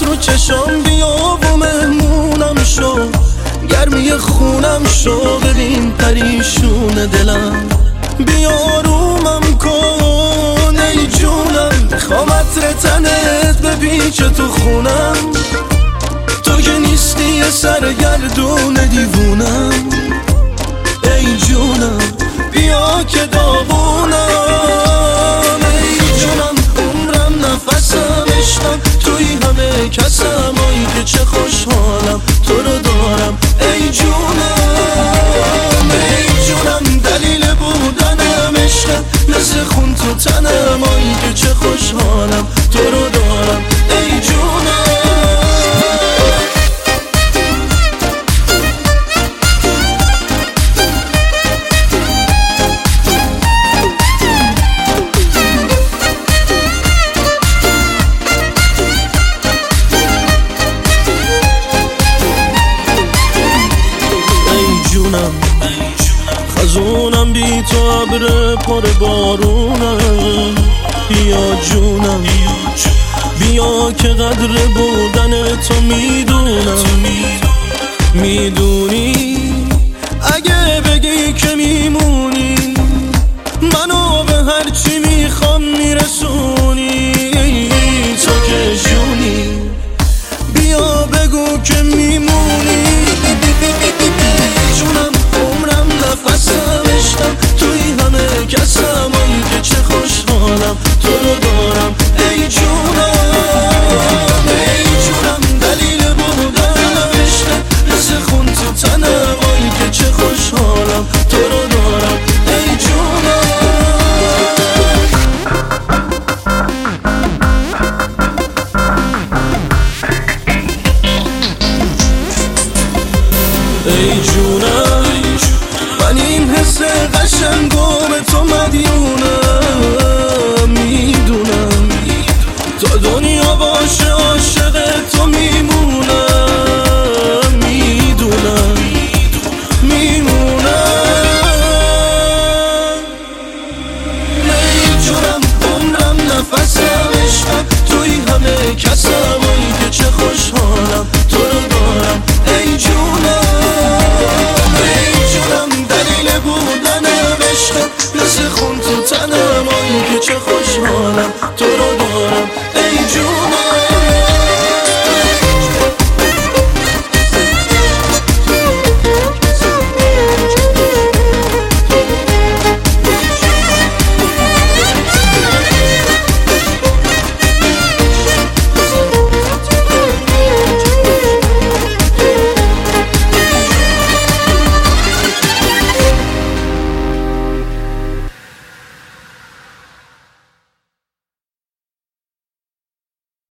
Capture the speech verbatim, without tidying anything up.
موهات رو چشام بیا و مهمونم شو، گرمی خونم شو، ببین پریشون دلم، بیا رومم کن ای جونم، میخوام عطر تنت بپیچه تو خونم، تو که نیستی یه سرگردون دیوونم، ای جونم بیا که داغونم، ای جونم عمرم نفسم عشقم، توی همه کسم، آی که چه خوشحالم تو رو دارم، ای جونم ای جونم دلیل بودنم عشقم، مثل خون تو تنم، آی که چه خوشحالم تو رو دارم، ای جونم. خزونم بی تو ابر پر بارونم، بیا جونم بیا که قدر بودن تو میدونم، میدونی اگه بگی که میمونی منو به هرچی میخوام میرسونی، تو که جونی بیا بگو که میمونی، جونم عمرم نفسم عشقم، توی همه کسم، آی که چه خوشحالم تو رو دارم، ای جونم ای جونم دلیل بودنم عشقم، مثل خون تو تنم، آی که چه خوشحالم تو رو دارم، ای جونم. ای جونم من این حس قشنگو به تو